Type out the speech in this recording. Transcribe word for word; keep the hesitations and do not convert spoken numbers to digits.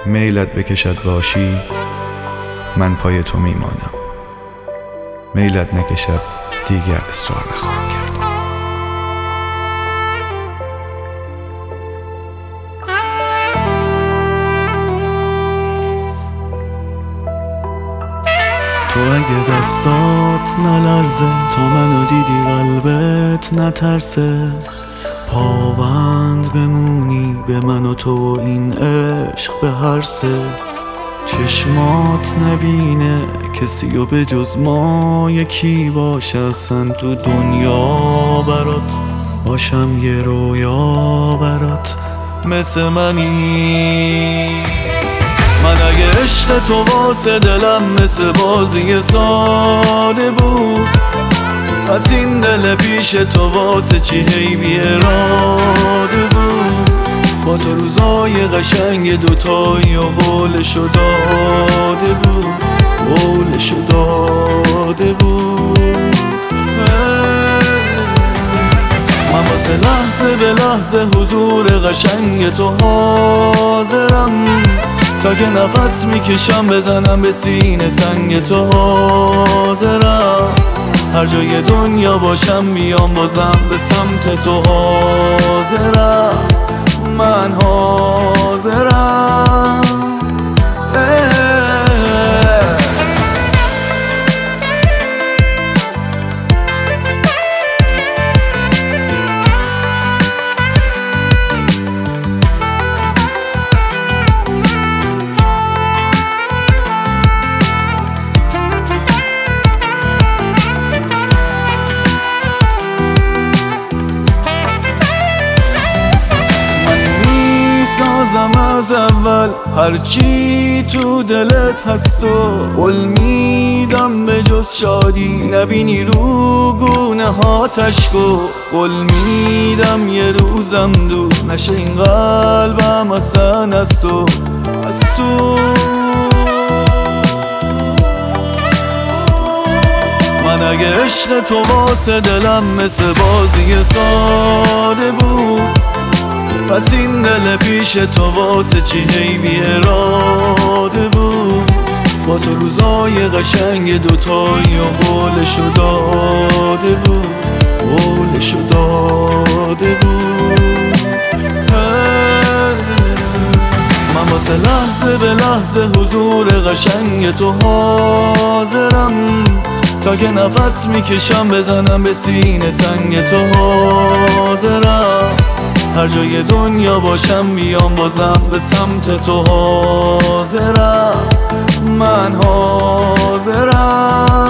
میلت بکشد باشی من پای تو میمانم، میلت نکشد دیگر اصرار نخواهم کرد. تو اگه دستات نلرزه، تو منو دیدی قلبت نترسه، پابند بمونی به من و تو و این عشق به هر سه، چشمات نبینه کسی و به جز ما یکی باشه اصلا تو دنیا برات، باشم یه رویا برات مثل منی. من اگه عشق تو واسه دلم مثل بازی ساده بود، از این دل پیش تو واسه چی هی بی اراده بود، با تو روزای قشنگ دوتایی و قولشو داده بود، قولشو داده بود. من واسه لحظه به لحظه حضور قشنگ تو حاضرم، تا که نفس میکشم بزنم به سینه سنگ تو حاضرم، هر جای دنیا باشم بیام بازم به سمت تو حاضرم، من حاضرم. سازم از اول هرچی تو دلت هست و قول میدم به جز شادی نبینی رو گونه ها تشکو، قول میدم یه روزم دور نشه این قلبم اصلا از تو، از تو. من اگه عشق تو واسه دلم مثل بازی ساده بود، پس این دل پیش تو واسه چی هی بی اراده بود، با تو روزای قشنگ دوتایی و قولشو داده بود، قولشو داده بود. من واسه لحظه به لحظه حضور قشنگ تو حاضرم، تا که نفس میکشم بزنم به سینه سنگ تو حاضرم، هر جای دنیا باشم بیام بازم به سمت تو حاضرم، من حاضرم.